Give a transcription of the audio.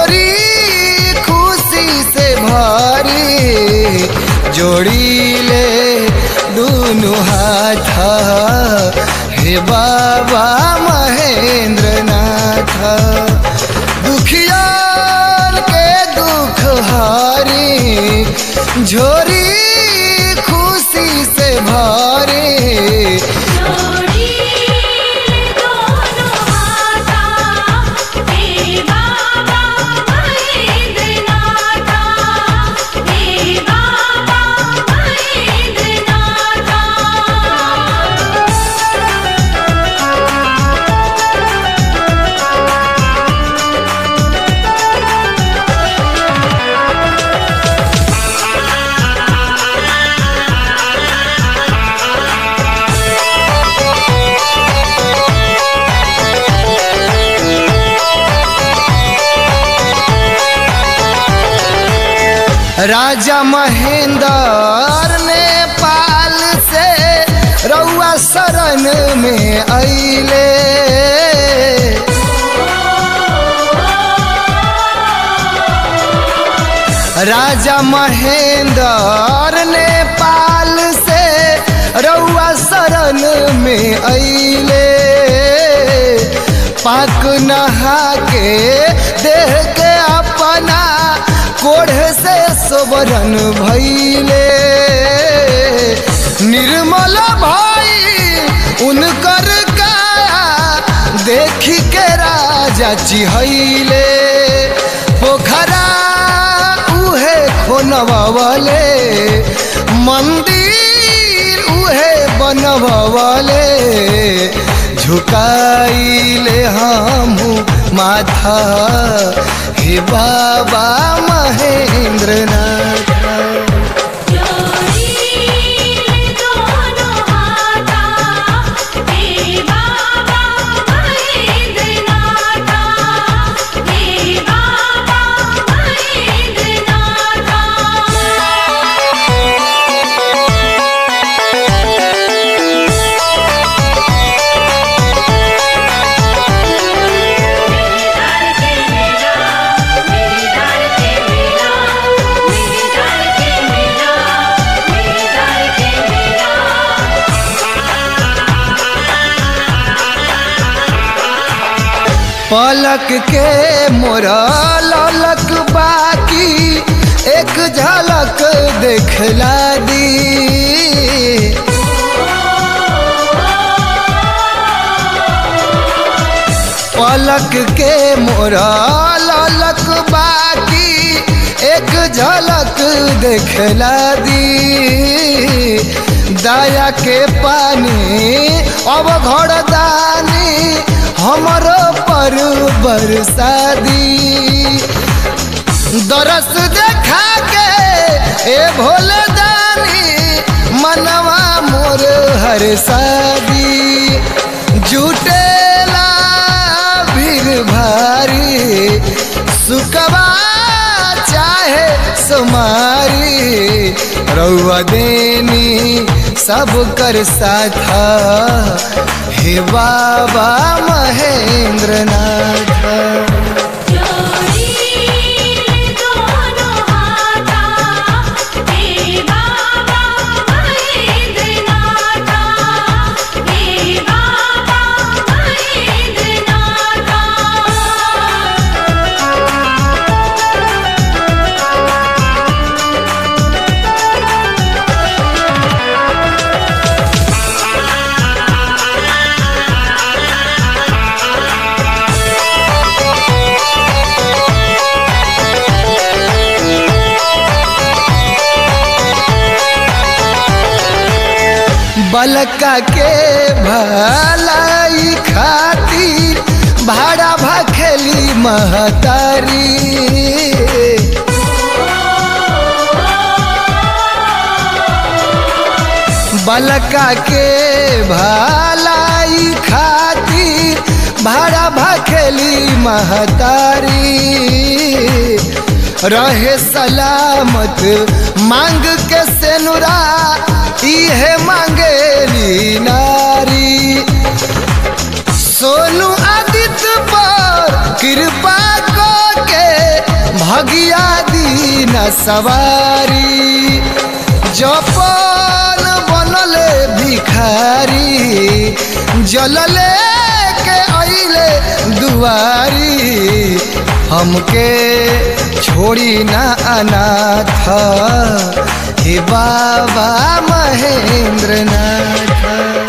झोरी खुशी से भरी जोड़ी ले दुनु हाथ हे बाबा महेंद्र नाथ दुखियान के दुख हारी झोरी खुशी से भरी राजा महेंद्र नेपाल से रउआ शरण में अइले राजा महेंद्र नेपाल से रउआ शरण में अइले पाक नहा के देह के अपना कोढ़ से सोबरन भइले निर्मल भाई उनकर काया देखी के राजा चिहैले पोखरा उहे खोनवले मंदिर उहे बनवले झुकाइले हमहु माथा हे बाबा महेंद्र नाथ पलक के मोरा ललक बाकी एक झलक देखला दी पलक के मोरा ललक बाकी एक झलक देखला दी दया के पानी अब घड़दानी हमरो पर बरसादी दरस देखा के ए भोले दानी मनवा मोर हर शादी जुटेला भीड़ भारी सुकवा चाहे सुमारी रउआ देनी सब कर साथा हे बाबा महेंद्र नाथ बलका के भलाई खातिर भाड़ा भखेली महतारी बलका के भलाई खातिर भाड़ा भखेली महतारी रहे सलामत मांग के सेनुरा इहे मांगेली नारी सोनू आदित्य पर कृपा को के न सवारी जपन बनले भिखारी जलले के अइले दुआरी हमके छोड़ी ना अनाथ हे बाबा महेंद्र नाथ।